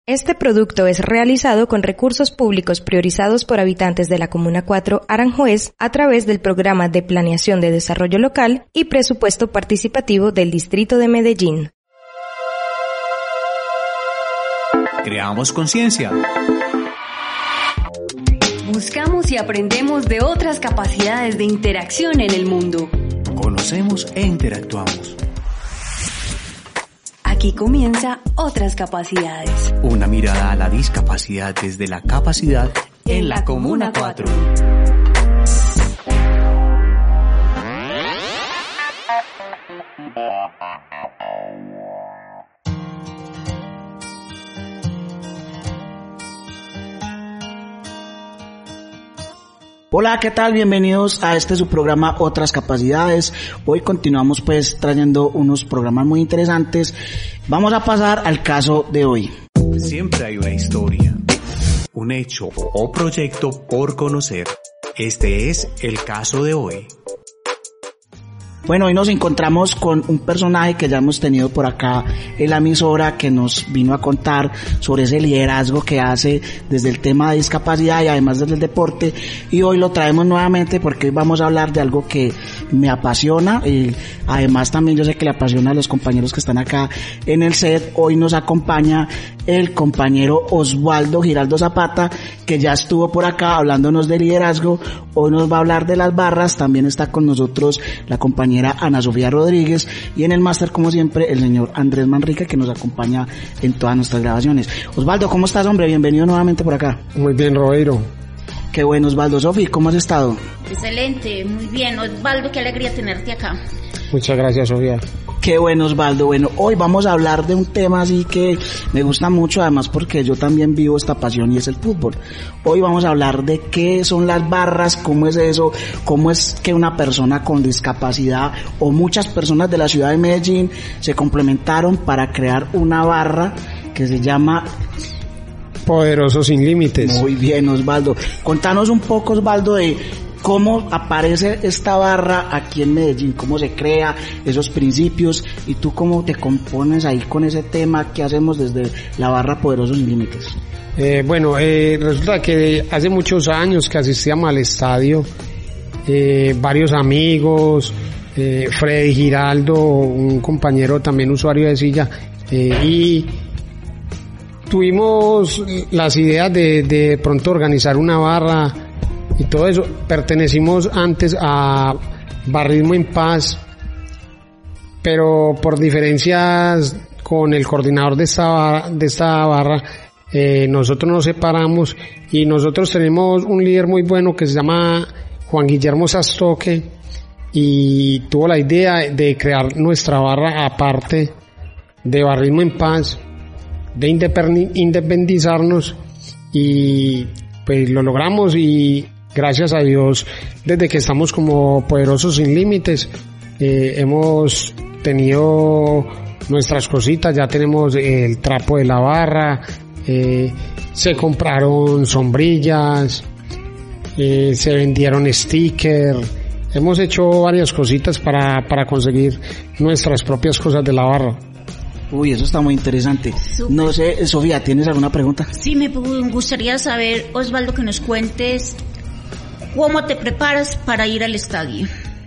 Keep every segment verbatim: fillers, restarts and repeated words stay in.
Este producto es realizado con recursos públicos priorizados por habitantes de la Comuna cuatro Aranjuez a través del Programa de Planeación de Desarrollo Local y Presupuesto Participativo del Distrito de Medellín. Creamos conciencia. Buscamos y aprendemos de otras capacidades de interacción en el mundo. Conocemos e interactuamos. Aquí comienza Otras Capacidades. Una mirada a la discapacidad desde la capacidad en la Comuna cuatro. Hola, ¿qué tal? Bienvenidos a este su programa Otras Capacidades. Hoy continuamos pues trayendo unos programas muy interesantes. Vamos a pasar al caso de hoy. Siempre hay una historia, un hecho o proyecto por conocer. Este es el caso de hoy. Bueno, hoy nos encontramos con un personaje que ya hemos tenido por acá en la emisora, que nos vino a contar sobre ese liderazgo que hace desde el tema de discapacidad y además desde el deporte, y hoy lo traemos nuevamente porque hoy vamos a hablar de algo que me apasiona y además también yo sé que le apasiona a los compañeros que están acá en el set. Hoy nos acompaña el compañero Osvaldo Giraldo Zapata, que ya estuvo por acá hablándonos de liderazgo. Hoy nos va a hablar de las barras. También está con nosotros la compañera Ana Sofía Rodríguez y en el máster, como siempre, el señor Andrés Manrique, que nos acompaña en todas nuestras grabaciones. Osvaldo, ¿cómo estás, hombre? Bienvenido nuevamente por acá. Muy bien, Robeiro. Qué bueno, Osvaldo. Sofi, ¿cómo has estado? Excelente, muy bien. Osvaldo, qué alegría tenerte acá. Muchas gracias, Sofía. Qué bueno, Osvaldo. Bueno, hoy vamos a hablar de un tema así que me gusta mucho, además porque yo también vivo esta pasión y es el fútbol. Hoy vamos a hablar de qué son las barras, cómo es eso, cómo es que una persona con discapacidad o muchas personas de la ciudad de Medellín se complementaron para crear una barra que se llama Poderosos Sin Límites. Muy bien, Osvaldo. Contanos un poco, Osvaldo, de cómo aparece esta barra aquí en Medellín, cómo se crea, esos principios, y tú cómo te compones ahí con ese tema que hacemos desde la barra Poderosos Sin Límites. Eh, bueno, eh, resulta que hace muchos años que asistíamos al estadio, eh, varios amigos, eh, Freddy Giraldo, un compañero también usuario de silla, eh, y tuvimos las ideas de, de pronto organizar una barra y todo eso. Pertenecimos antes a Barrismo en Paz, pero por diferencias con el coordinador de esta, de esta barra, eh, nosotros nos separamos y nosotros tenemos un líder muy bueno que se llama Juan Guillermo Sastoque y tuvo la idea de crear nuestra barra aparte de Barrismo en Paz, de independizarnos, y pues lo logramos. Y gracias a Dios, desde que estamos como Poderosos Sin Límites, eh, hemos tenido nuestras cositas. Ya tenemos el trapo de la barra, eh, se compraron sombrillas, eh, se vendieron stickers, hemos hecho varias cositas para, para conseguir nuestras propias cosas de la barra. Uy, eso está muy interesante. Super. No sé, Sofía, ¿tienes alguna pregunta? Sí, me gustaría saber, Osvaldo, que nos cuentes cómo te preparas para ir al estadio.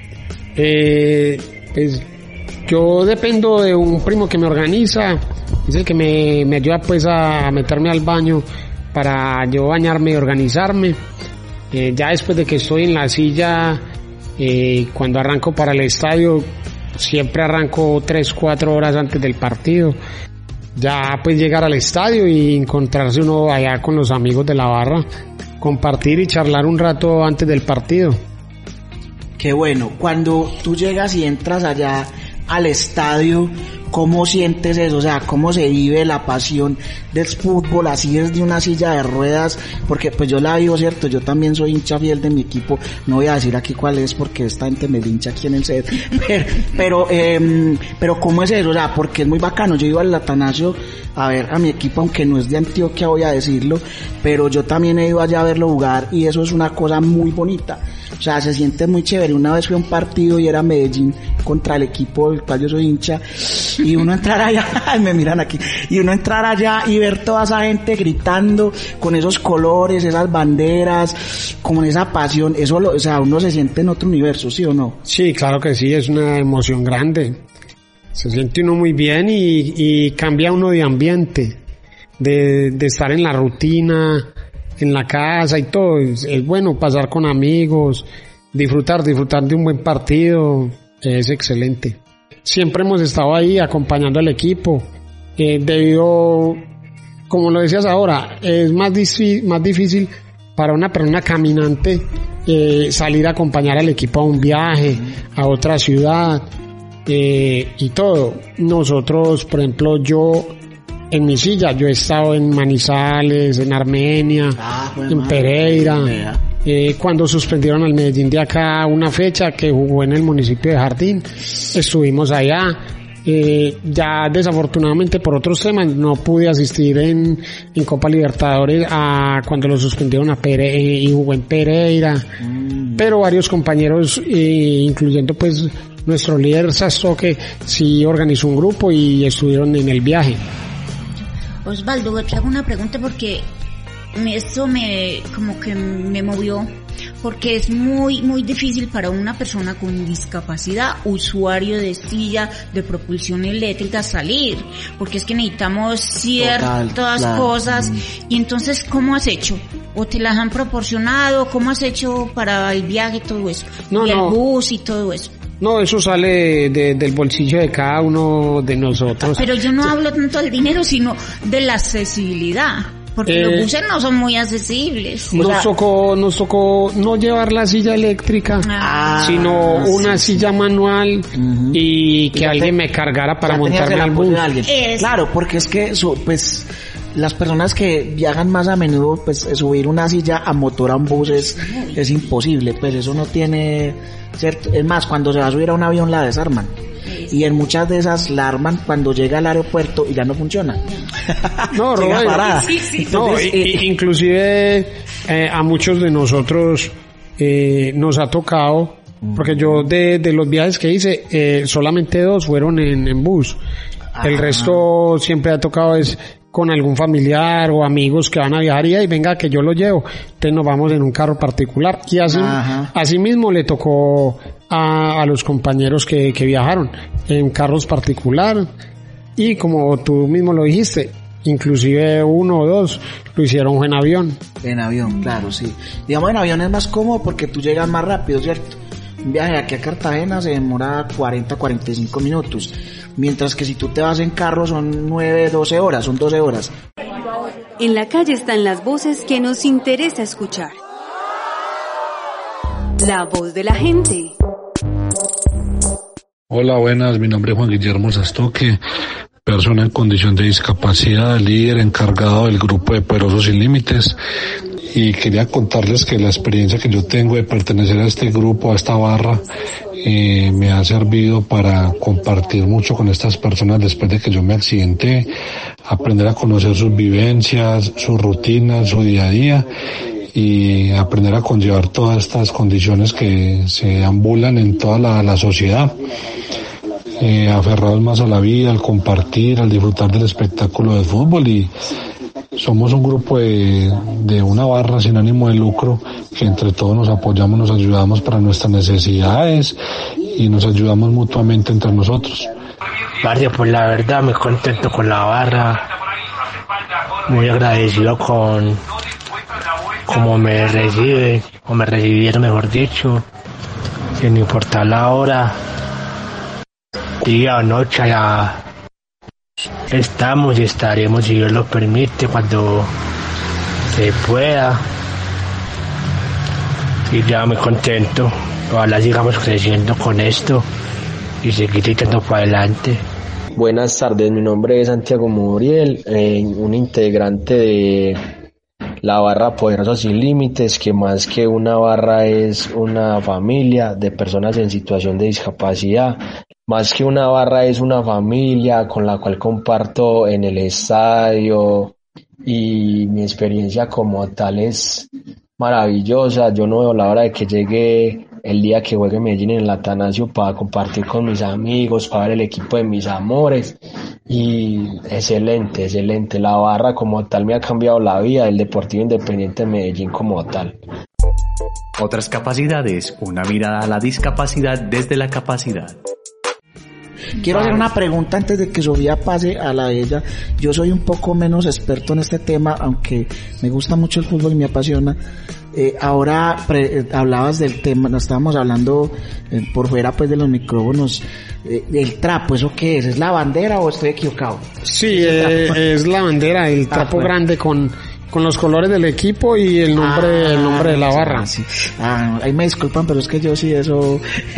Eh, pues yo dependo de un primo que me organiza, es el que me, me ayuda pues a meterme al baño para yo bañarme y organizarme. Eh, ya después de que estoy en la silla, eh, cuando arranco para el estadio, siempre arranco tres, cuatro horas antes del partido. Ya pues llegar al estadio y encontrarse uno allá con los amigos de la barra, compartir y charlar un rato antes del partido. Qué bueno. Cuando tú llegas y entras allá al estadio, ¿cómo sientes eso? O sea, ¿cómo se vive la pasión del fútbol así desde una silla de ruedas? Porque pues yo la vivo, ¿cierto? Yo también soy hincha fiel de mi equipo. No voy a decir aquí cuál es porque esta gente me lincha aquí en el set. Pero, pero, eh, pero ¿cómo es eso? O sea, porque es muy bacano. Yo iba al Atanasio a ver a mi equipo, aunque no es de Antioquia, voy a decirlo, pero yo también he ido allá a verlo jugar y eso es una cosa muy bonita. O sea, se siente muy chévere. Una vez fui a un partido y era Medellín contra el equipo del cual yo soy hincha, y uno entrar allá, me miran aquí, y uno entrar allá y ver toda esa gente gritando con esos colores, esas banderas, con esa pasión, eso lo, o sea, uno se siente en otro universo, ¿sí o no? Sí, claro que sí, es una emoción grande. Se siente uno muy bien y, y cambia uno de ambiente, de, de estar en la rutina, en la casa y todo. Es, es bueno pasar con amigos, disfrutar, disfrutar de un buen partido, es excelente. Siempre hemos estado ahí acompañando al equipo, eh, debido, como lo decías ahora, es más, difí- más difícil para una persona caminante eh, salir a acompañar al equipo a un viaje, a otra ciudad, eh, y todo. Nosotros, por ejemplo, yo en mi silla, yo he estado en Manizales, en Armenia, ah, en madre, Pereira, eh, cuando suspendieron al Medellín de acá una fecha que jugó en el municipio de Jardín, estuvimos allá. Eh, ya desafortunadamente por otros temas no pude asistir en, en Copa Libertadores a cuando lo suspendieron a Pere, eh, y jugó en Pereira, mm. pero varios compañeros, eh, incluyendo pues nuestro líder Sasto, que sí organizó un grupo y estuvieron en el viaje. Osvaldo, te hago una pregunta porque esto me como que me movió, porque es muy muy difícil para una persona con discapacidad, usuario de silla de propulsión eléctrica, salir, porque es que necesitamos ciertas Total, claro. cosas. Y entonces, ¿cómo has hecho? ¿O te las han proporcionado? ¿Cómo has hecho para el viaje y todo eso? No, y el no. bus y todo eso. No, eso sale de, del bolsillo de cada uno de nosotros. Pero yo no hablo tanto del dinero, sino de la accesibilidad. Porque eh, los buses no son muy accesibles. Nos o sea, tocó, nos tocó no llevar la silla eléctrica, ah, sino una sí, silla manual, uh-huh. y que y alguien te, me cargara para montarme al bus. Claro, porque es que su, pues las personas que viajan más a menudo, pues subir una silla a motor a un bus es, es imposible, pues eso no tiene, ¿cierto? Es más, cuando se va a subir a un avión la desarman. Y en muchas de esas la arman cuando llega al aeropuerto y ya no funciona. No, Robert, sí, sí. No, Entonces, eh, inclusive eh, a muchos de nosotros eh, nos ha tocado, porque yo de, de los viajes que hice, eh, solamente dos fueron en, en bus. Ah, el resto siempre ha tocado es con algún familiar o amigos que van a viajar y, y venga que yo lo llevo. Entonces nos vamos en un carro particular. Y así, así mismo le tocó a, a los compañeros que, que viajaron en carros particular. Y como tú mismo lo dijiste, inclusive uno o dos lo hicieron en avión. En avión, claro, sí. Digamos, en avión es más cómodo porque tú llegas más rápido, ¿cierto? Un viaje de aquí a Cartagena se demora cuarenta a cuarenta y cinco minutos, mientras que si tú te vas en carro son nueve, doce horas, son doce horas. En la calle están las voces que nos interesa escuchar. La voz de la gente. Hola, buenas, mi nombre es Juan Guillermo Sastoque, persona en condición de discapacidad, líder encargado del grupo de Poderosos Sin Límites. Y quería contarles que la experiencia que yo tengo de pertenecer a este grupo, a esta barra, eh, me ha servido para compartir mucho con estas personas después de que yo me accidenté, aprender a conocer sus vivencias, sus rutinas, su día a día y aprender a conllevar todas estas condiciones que se ambulan en toda la, la sociedad. Eh, aferrados más a la vida, al compartir, al disfrutar del espectáculo de fútbol y somos un grupo de, de una barra sin ánimo de lucro que entre todos nos apoyamos, nos ayudamos para nuestras necesidades y nos ayudamos mutuamente entre nosotros. Mario, pues la verdad muy contento con la barra, muy agradecido con cómo me recibe, o me recibieron mejor dicho, sin importar la hora, día o noche, ya estamos y estaremos, si Dios lo permite, cuando se pueda. Y ya muy contento. Ojalá sigamos creciendo con esto y seguir echando para adelante. Buenas tardes, mi nombre es Santiago Muriel, eh, un integrante de la barra Poderosos Sin Límites, que más que una barra es una familia de personas en situación de discapacidad. Más que una barra es una familia con la cual comparto en el estadio y mi experiencia como tal es maravillosa. Yo no veo la hora de que llegue el día que juegue Medellín en el Atanasio para compartir con mis amigos, para ver el equipo de mis amores. Y excelente, excelente. La barra como tal me ha cambiado la vida, el Deportivo Independiente de Medellín como tal. Otras capacidades, una mirada a la discapacidad desde la capacidad. Quiero hacer una pregunta antes de que Sofía pase a la de ella. Yo soy un poco menos experto en este tema, aunque me gusta mucho el fútbol y me apasiona. Eh, ahora pre, eh, hablabas del tema, nos estábamos hablando eh, por fuera pues de los micrófonos, eh, el trapo, ¿eso qué es? ¿Es la bandera o estoy equivocado? Sí, ¿Es, eh, es la bandera, el trapo ah, bueno. grande con con los colores del equipo y el nombre ah, el nombre de la barra. Sí. Ah, ahí me disculpan, pero es que yo sí eso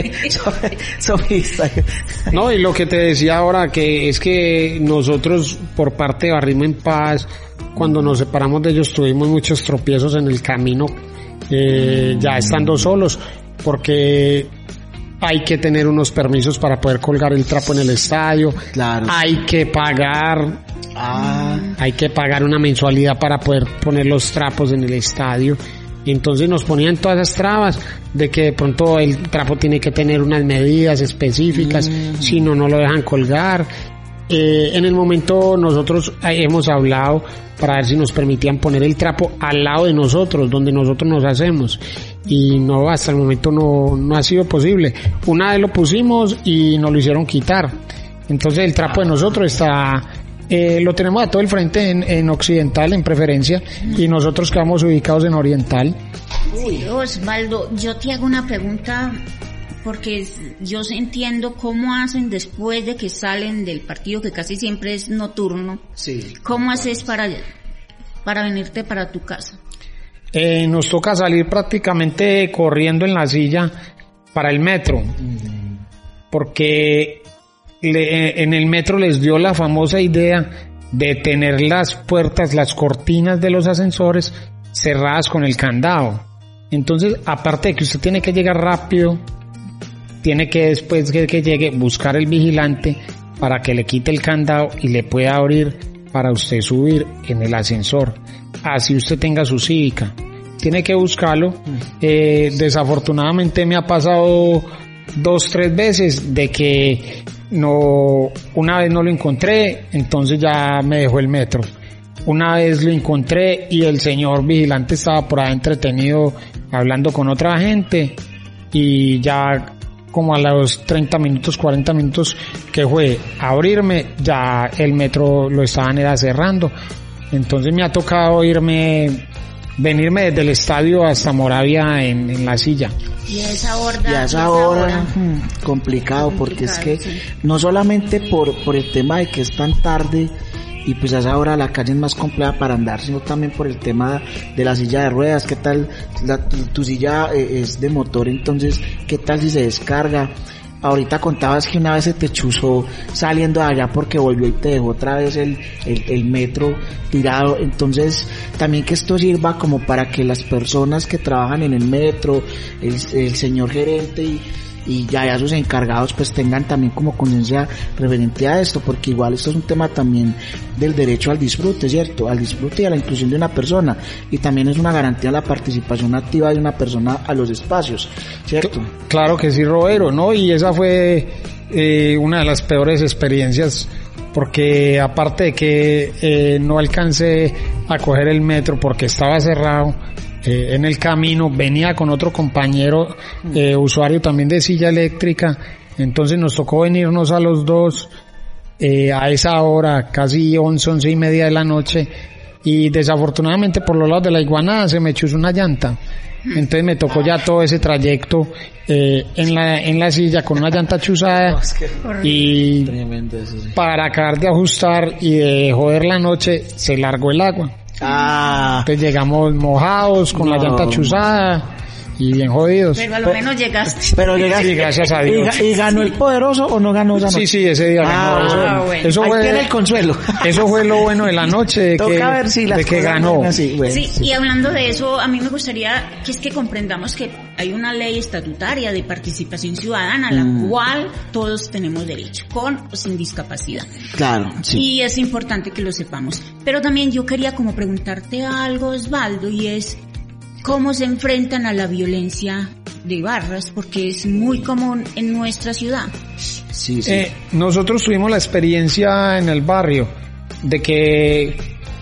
sofista. No, y lo que te decía ahora que es que nosotros por parte de Barrismo en Paz, cuando nos separamos de ellos tuvimos muchos tropiezos en el camino, eh, ya estando solos, porque hay que tener unos permisos para poder colgar el trapo en el estadio, claro. Hay que pagar, ah. hay que pagar una mensualidad para poder poner los trapos en el estadio. Entonces nos ponían todas esas trabas de que de pronto el trapo tiene que tener unas medidas específicas, mm. si no, no lo dejan colgar. Eh, en el momento nosotros hemos hablado para ver si nos permitían poner el trapo al lado de nosotros, donde nosotros nos hacemos, y no, hasta el momento no, no ha sido posible. Una vez lo pusimos y nos lo hicieron quitar. Entonces el trapo de nosotros está, eh, lo tenemos a todo el frente en, en occidental, en preferencia, y nosotros quedamos ubicados en oriental. Uy, Osvaldo, yo te hago una pregunta, porque yo entiendo cómo hacen después de que salen del partido, que casi siempre es nocturno. Sí. ¿Cómo haces para, para venirte para tu casa? Eh, nos toca salir prácticamente corriendo en la silla para el metro, mm. porque le, en el metro les dio la famosa idea de tener las puertas, las cortinas de los ascensores cerradas con el candado. Entonces, aparte de que usted tiene que llegar rápido, tiene que después que, que llegue buscar el vigilante para que le quite el candado y le pueda abrir para usted subir en el ascensor. Así usted tenga su cívica. Tiene que buscarlo. Eh, desafortunadamente me ha pasado dos, tres veces de que no, una vez no lo encontré, entonces ya me dejó el metro. Una vez lo encontré y el señor vigilante estaba por ahí entretenido hablando con otra gente, y ya como a los treinta minutos, cuarenta minutos que fue a abrirme, ya el metro lo estaban era cerrando. Entonces me ha tocado irme, venirme desde el estadio hasta Moravia en, en la silla. Y a esa hora, y a esa hora hmm, complicado, porque es que sí. No solamente por, por el tema de que es tan tarde y pues a esa hora la calle es más compleja para andar, sino también por el tema de la silla de ruedas. ¿Qué tal? La, tu, tu silla eh, es de motor, entonces ¿qué tal si se descarga? Ahorita contabas que una vez se te chuzó saliendo de allá porque volvió y te dejó otra vez el, el, el metro tirado. Entonces también que esto sirva como para que las personas que trabajan en el metro, el, el señor gerente y y ya, ya sus encargados pues tengan también como conciencia referente a esto, porque igual esto es un tema también del derecho al disfrute, ¿cierto? Al disfrute y a la inclusión de una persona, y también es una garantía la participación activa de una persona a los espacios, ¿cierto? Claro que sí, Robero, ¿no? Y esa fue eh, una de las peores experiencias, porque aparte de que eh, no alcancé a coger el metro porque estaba cerrado, Eh, en el camino venía con otro compañero eh, usuario también de silla eléctrica, entonces nos tocó venirnos a los dos eh, a esa hora, casi once, once y media de la noche, y desafortunadamente por los lados de la Iguanada se me chuzó una llanta, entonces me tocó ya todo ese trayecto eh, en la en la silla con una llanta chuzada, y para acabar de ajustar y de joder la noche se largó el agua. Ah. Entonces llegamos mojados, con no. la llanta chuzada y bien jodidos. Pero a lo menos llegaste. Pero llegaste. Sí, gracias a Dios. ¿Y, y ganó el poderoso o no ganó esa noche? Sí, sí, ese día ah, ganó. Eso, ah, bueno. eso Ahí fue, tiene el consuelo. Eso fue lo bueno de la noche, de Toca que, ver si las de que ganó. Así, bueno, sí, sí, y hablando de eso, a mí me gustaría que es que comprendamos que hay una ley estatutaria de participación ciudadana a la mm. cual todos tenemos derecho, con o sin discapacidad. Claro, sí. Y es importante que lo sepamos. Pero también yo quería como preguntarte algo, Osvaldo, y es, cómo se enfrentan a la violencia de barras, porque es muy común en nuestra ciudad. Sí, sí. Eh, nosotros tuvimos la experiencia en el barrio de que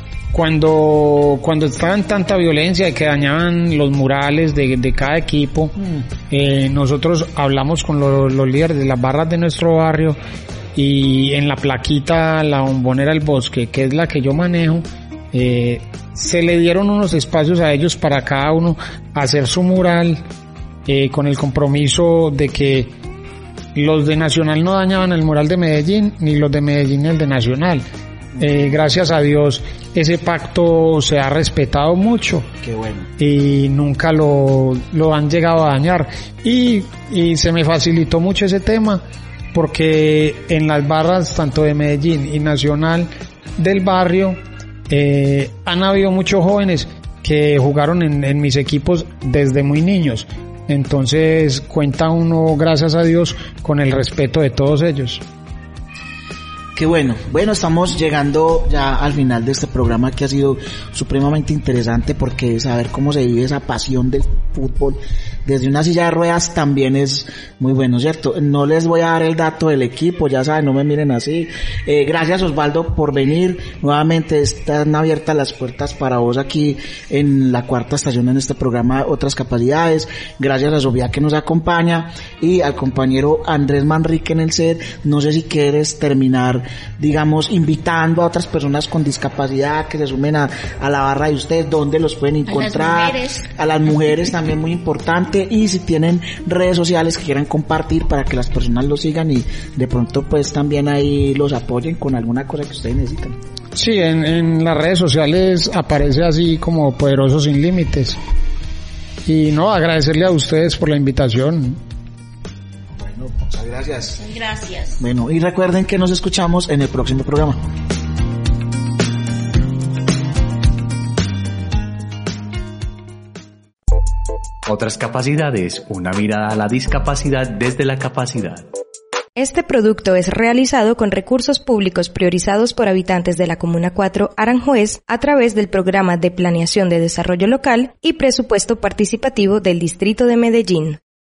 cuando cuando estaba en tanta violencia y que dañaban los murales de, de cada equipo, mm. eh, nosotros hablamos con lo, los líderes de las barras de nuestro barrio, y en la plaquita, la bombonera del bosque, que es la que yo manejo, eh, se le dieron unos espacios a ellos para cada uno hacer su mural, eh, con el compromiso de que los de Nacional no dañaban el mural de Medellín, ni los de Medellín el de Nacional. Eh, gracias a Dios ese pacto se ha respetado mucho. Qué bueno. Y nunca lo, lo han llegado a dañar, y, y se me facilitó mucho ese tema, porque en las barras tanto de Medellín y Nacional del barrio eh, han habido muchos jóvenes que jugaron en, en mis equipos desde muy niños. Entonces cuenta uno, gracias a Dios, con el respeto de todos ellos. Qué bueno. Bueno, estamos llegando ya al final de este programa, que ha sido supremamente interesante, porque saber cómo se vive esa pasión del fútbol desde una silla de ruedas también es muy bueno, ¿cierto? No les voy a dar el dato del equipo, ya saben, no me miren así. Eh, gracias, Osvaldo, por venir. Nuevamente están abiertas las puertas para vos aquí en la cuarta estación, en este programa Otras Capacidades. Gracias a Sofía, que nos acompaña, y al compañero Andrés Manrique en el set. No sé si quieres terminar, digamos, invitando a otras personas con discapacidad que se sumen a, a la barra de ustedes, dónde los pueden encontrar. A las mujeres. A las mujeres también, muy importante, y si tienen redes sociales que quieran compartir para que las personas los sigan y de pronto pues también ahí los apoyen con alguna cosa que ustedes necesitan. Sí, en, en las redes sociales aparece así como Poderosos Sin Límites. Y no, agradecerle a ustedes por la invitación. Bueno, muchas gracias. Gracias. Bueno, y recuerden que nos escuchamos en el próximo programa. Otras capacidades, una mirada a la discapacidad desde la capacidad. Este producto es realizado con recursos públicos priorizados por habitantes de la Comuna cuatro Aranjuez a través del Programa de Planeación de Desarrollo Local y Presupuesto Participativo del Distrito de Medellín.